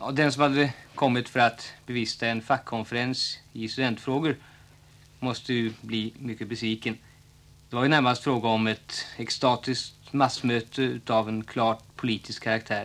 Ja, den som hade kommit för att bevista en fackkonferens i studentfrågor måste ju bli mycket besviken. Det var ju närmast fråga om ett extatiskt massmöte av en klart politisk karaktär.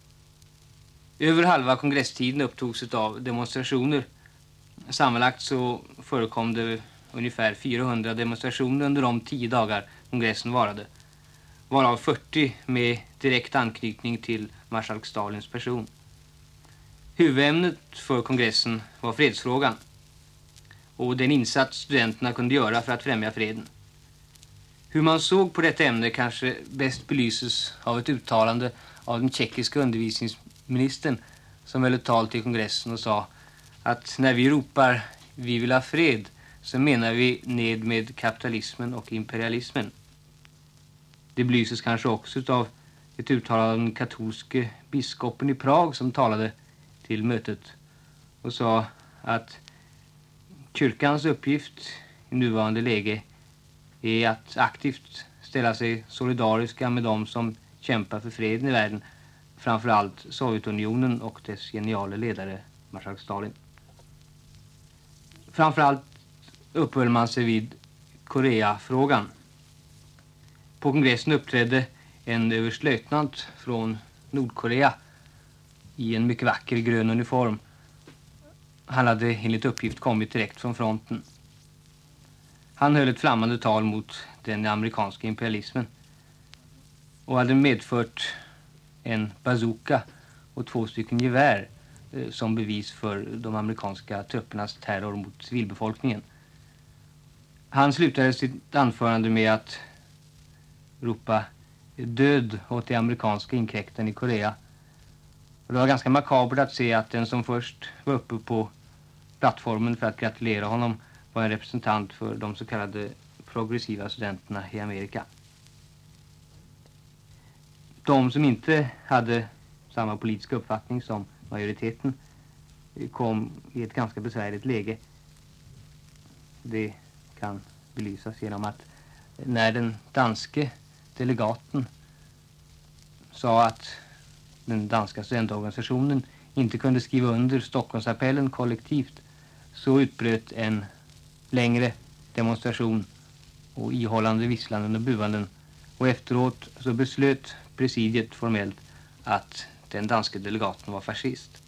Över halva kongresstiden upptogs av demonstrationer. Sammanlagt så förekom det ungefär 400 demonstrationer under de 10 dagar kongressen varade. Varav 40 med direkt anknytning till marskalk Stalins person. Huvudämnet för kongressen var fredsfrågan och den insats studenterna kunde göra för att främja freden. Hur man såg på detta ämne kanske bäst belyses av ett uttalande av den tjeckiska undervisningsministern som höll ett tal till kongressen och sa att när vi ropar vi vill ha fred så menar vi ned med kapitalismen och imperialismen. Det belyses kanske också av ett uttalande av den katolske biskopen i Prag som talade till mötet och sa att kyrkans uppgift i nuvarande läge är att aktivt ställa sig solidariska med dem som kämpar för freden i världen, framförallt Sovjetunionen och dess geniala ledare marskalk Stalin. Framförallt uppehöll man sig vid Koreafrågan. På kongressen uppträdde en överstlöjtnant från Nordkorea i en mycket vacker grön uniform. Han hade enligt uppgift kommit direkt från fronten. Han höll ett flammande tal mot den amerikanska imperialismen och hade medfört en bazooka och 2 stycken gevär som bevis för de amerikanska truppernas terror mot civilbefolkningen. Han slutade sitt anförande med att ropa död åt de amerikanska inkräktarna i Korea. Och det var ganska makabert att se att den som först var uppe på plattformen för att gratulera honom var en representant för de så kallade progressiva studenterna i Amerika. De som inte hade samma politiska uppfattning som majoriteten kom i ett ganska besvärligt läge. Det kan belysas genom att när den danske delegaten sa att den danska studentorganisationen inte kunde skriva under Stockholmsappellen kollektivt, så utbröt en längre demonstration och ihållande visslanden och buanden, och efteråt så beslöt presidiet formellt att den danske delegaten var fascist.